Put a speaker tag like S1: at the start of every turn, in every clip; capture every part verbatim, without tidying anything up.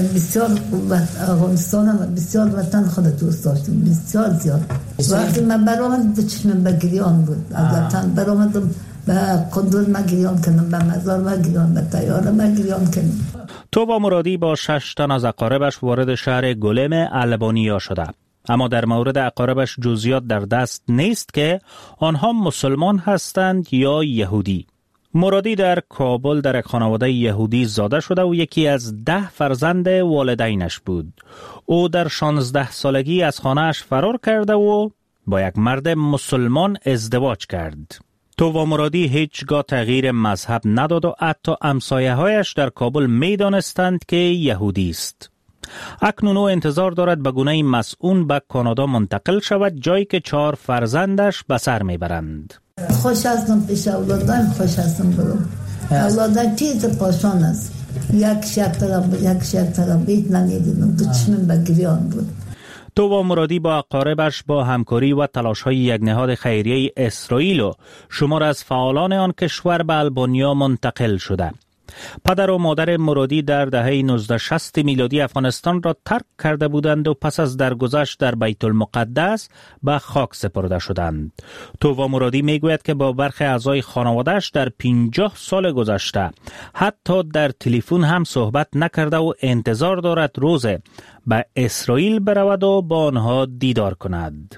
S1: بسیار افغانستان هم بسیار وطن خود دوست داشتم، بسیار زیاد. وقتی من برآمد به چشمم به گریان بود، از وطن برآمدم به قندوز ما گریان کنم، به مزار ما گریان، به طیاره ما گریان کنم.
S2: توبا مرادی با شش تن از اقاربش وارد شهر گلم البانیا شده، اما در مورد اقاربش جزئیات در دست نیست که آنها مسلمان هستند یا یهودی. مرادی در کابل در یک خانواده یهودی زاده شده و یکی از ده فرزند والدینش بود. او در شانزده سالگی از خانه‌اش فرار کرده و با یک مرد مسلمان ازدواج کرد. توبا مرادی هیچگاه تغییر مذهب نداد و حتی همسایه‌هایش در کابل می‌دانستند که یهودی است. اکنون او انتظار دارد به گونه مسئول به کانادا منتقل شود، جایی که چهار فرزندش به سر میبرند.
S1: خوش هستم پیش اولادم، خوش هستم برم. اولادم تیز پاشان است. یک شب طرف یک شب طرف بیت نمیدیدم، دو چشمم به گریان بود.
S2: توبا مرادی با اقاربش با همکاری و تلاش‌های یک نهاد خیریه اسرائیل و شمار از فعالان آن کشور به البانیا منتقل شده. پدر و مادر مرادی در دهه نوزده شصت میلادی افغانستان را ترک کرده بودند و پس از درگذشت در بیت المقدس به خاک سپرده شدند. توبا مرادی میگوید که با برخی اعضای خانواده‌اش در پنجاه سال گذشته حتی در تلفن هم صحبت نکرده و انتظار دارد روز به اسرائیل برود و با آنها دیدار کند.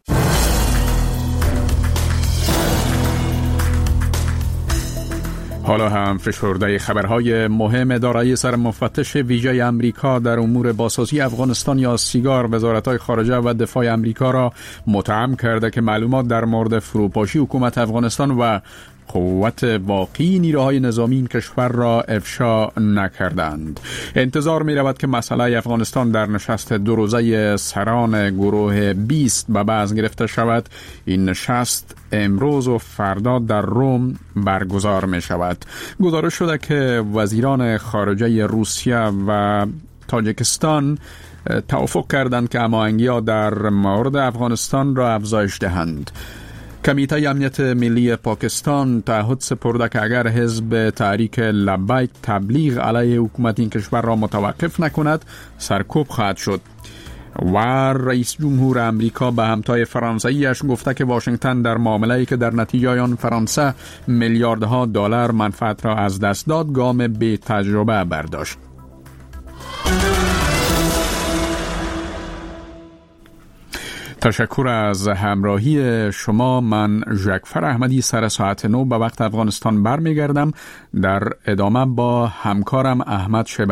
S3: حالا هم فشرده خبرهای مهم اداره سر مفتش ویژه امریکا در امور بازسازی افغانستان یا سیگار وزارت‌های خارجه و دفاع امریکا را متهم کرده که معلومات در مورد فروپاشی حکومت افغانستان و قوت واقعی نیروهای نظامی این کشور را افشا نکردند. انتظار می رود که مسئله افغانستان در نشست دو روزه سران گروه بیست به بحث گرفته شود. این نشست امروز و فردا در روم برگزار می شود. گزارش شده که وزیران خارجه روسیه و تاجیکستان توافق کردند که هماهنگی‌ها در مورد افغانستان را افزایش دهند. کمیته امنیت ملی پاکستان تعهد سپرده که اگر حزب تحریک لبیک تبلیغ علیه حکومت این کشور را متوقف نکند سرکوب خواهد شد. و رئیس جمهور امریکا به همتای فرانسویش گفته که واشنگتن در معامله‌ای که در نتیجه آن فرانسه میلیاردها دلار منفعت را از دست داد گام بی تجربه برداشت. تشکر از همراهی شما. من ژکفر احمدی سر ساعت نو به وقت افغانستان برمیگردم. در ادامه با همکارم احمد شبه